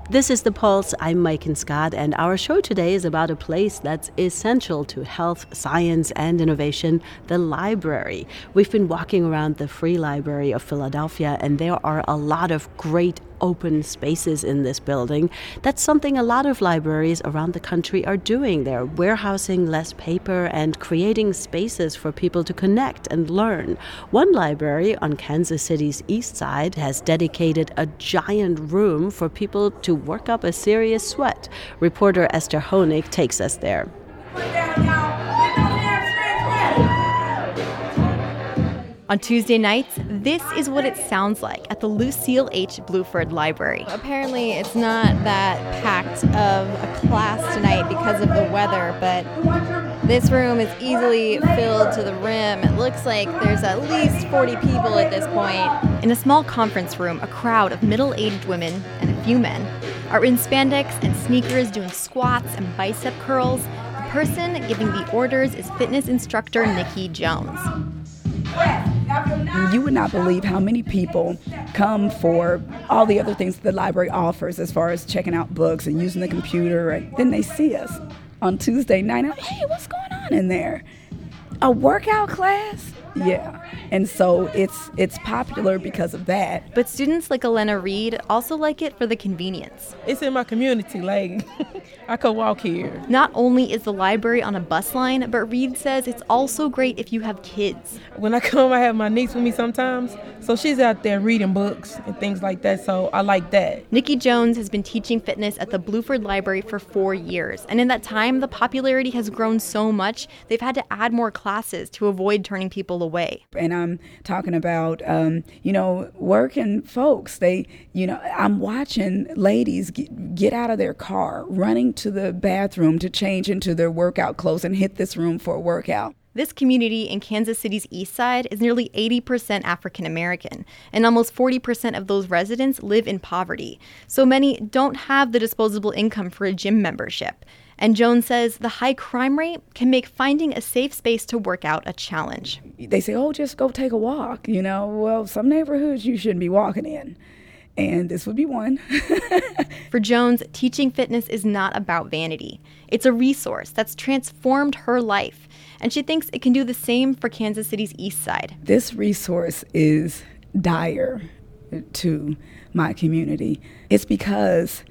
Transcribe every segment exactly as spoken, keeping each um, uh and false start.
This is The Pulse. I'm Maiken Scott, and our show today is about a place that's essential to health, science, and innovation, the library. We've been walking around the Free Library of Philadelphia, and there are a lot of great open spaces in this building. That's something a lot of libraries around the country are doing. They're warehousing less paper and creating spaces for people to connect and learn. One library on Kansas City's east side has dedicated a giant room for people to work up a serious sweat. Reporter Esther Honig takes us there. On Tuesday nights, this is what it sounds like at the Lucille H. Bluford Library. Apparently, it's not that packed of a class tonight because of the weather, but this room is easily filled to the rim. It looks like there's at least forty people at this point. In a small conference room, a crowd of middle-aged women and a few men are in spandex and sneakers doing squats and bicep curls. The person giving the orders is fitness instructor Nikki Jones. You would not believe how many people come for all the other things the library offers as far as checking out books and using the computer. And then they see us on Tuesday night. And, hey, what's going on in there? A workout class? Yeah. And so it's it's popular because of that. But students like Elena Reed also like it for the convenience. It's in my community, like I could walk here. Not only is the library on a bus line, but Reed says it's also great if you have kids. When I come, I have my niece with me sometimes, so she's out there reading books and things like that, so I like that. Nikki Jones has been teaching fitness at the Bluford Library for four years, and in that time, the popularity has grown so much, they've had to add more classes to avoid turning people away. And I'm talking about, um, you know, working folks. They, you know, I'm watching ladies get, get out of their car, running to the bathroom to change into their workout clothes and hit this room for a workout. This community in Kansas City's east side is nearly eighty percent African American, and almost forty percent of those residents live in poverty. So many don't have the disposable income for a gym membership. And Jones says the high crime rate can make finding a safe space to work out a challenge. They say, oh, just go take a walk. You know, well, some neighborhoods you shouldn't be walking in. And this would be one. For Jones, teaching fitness is not about vanity. It's a resource that's transformed her life. And she thinks it can do the same for Kansas City's east side. This resource is dire to my community. It's because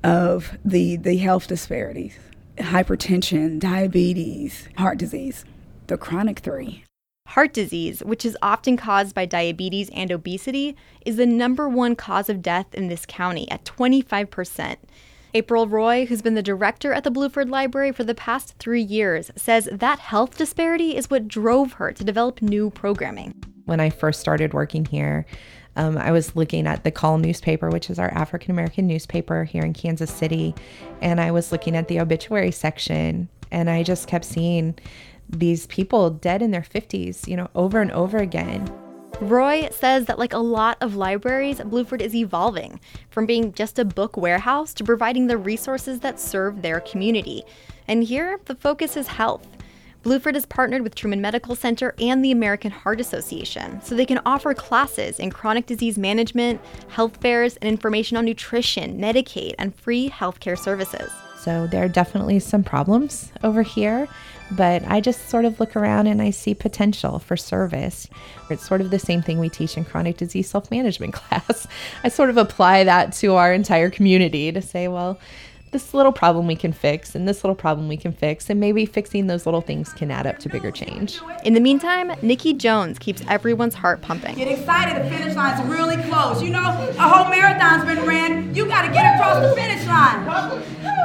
of the, the health disparities. Hypertension, diabetes, heart disease, the chronic three. Heart disease, which is often caused by diabetes and obesity, is the number one cause of death in this county at twenty-five percent. April Roy, who's been the director at the Bluford Library for the past three years, says that health disparity is what drove her to develop new programming. When I first started working here, Um, I was looking at the Call newspaper, which is our African American newspaper here in Kansas City, and I was looking at the obituary section, and I just kept seeing these people dead in their fifties, you know, over and over again. Roy says that like a lot of libraries, Bluford is evolving from being just a book warehouse to providing the resources that serve their community. And here, the focus is health. Bluford has partnered with Truman Medical Center and the American Heart Association so they can offer classes in chronic disease management, health fairs, and information on nutrition, Medicaid, and free healthcare services. So there are definitely some problems over here, but I just sort of look around and I see potential for service. It's sort of the same thing we teach in chronic disease self-management class. I sort of apply that to our entire community to say, well, this little problem we can fix and this little problem we can fix, and maybe fixing those little things can add up to bigger change. In the meantime, Nikki Jones keeps everyone's heart pumping. Get excited, the finish line's really close. You know, a whole marathon's been ran. You gotta get across the finish line.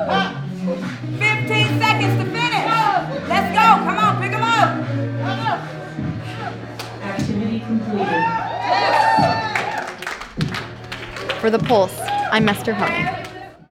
fifteen seconds to finish. Let's go, come on, pick them up. Activity completed. For The Pulse, I'm Esther Honig.